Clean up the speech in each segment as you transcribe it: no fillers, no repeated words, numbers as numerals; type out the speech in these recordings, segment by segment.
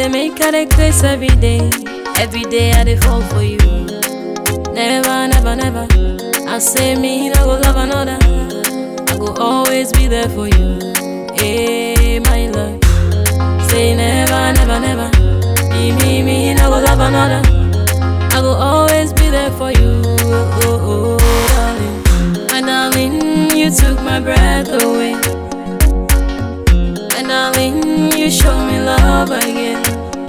they make her the grace every day. Every day I dey fall for you. Never, never, never. I say me, no go love another. I go always be there for you. Hey, my love. Say never, never, never. Me, no go love another. I go always be there for you. Oh, darling. My darling, you took my breath away. My darling, you showed me love again.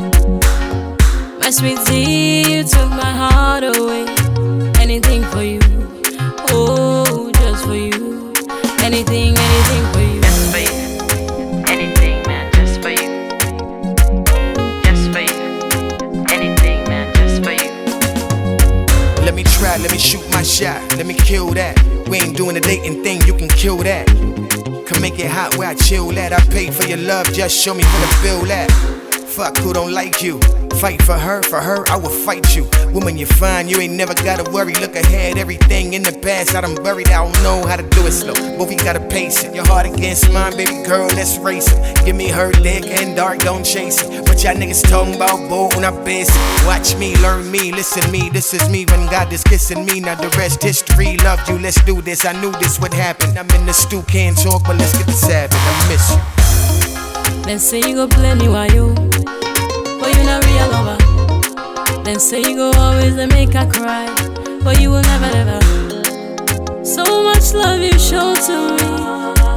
My sweetie, you took my heart away. Anything for you, oh, just for you. Anything for you. Just for you. Anything, man, just for you. Just for you. Anything, man, just for you. Let me try, let me shoot my shot. Let me kill that. We ain't doing the dating thing, you can kill that. Can make it hot where I chill at. I paid for your love, just show me where to bill at. Fuck who don't like you. Fight for her, I will fight you. Woman, you're fine, you ain't never gotta worry. Look ahead, everything in the past I done buried. I don't know how to do it slow, but we gotta pace it. Your heart against mine, baby girl, let's race it. Give me her dick and dark, don't chase it. What y'all niggas talking about, boy, when I base it. Watch me, learn me, listen to me. This is me when God is kissing me. Now the rest history, love you, let's do this. I knew this would happen. I'm in the stew, can't talk, but let's get the savage. I miss you. Then say you go play me while you, but you not real lover. Then say you go always and make her cry, but you will never, never. So much love you show to me,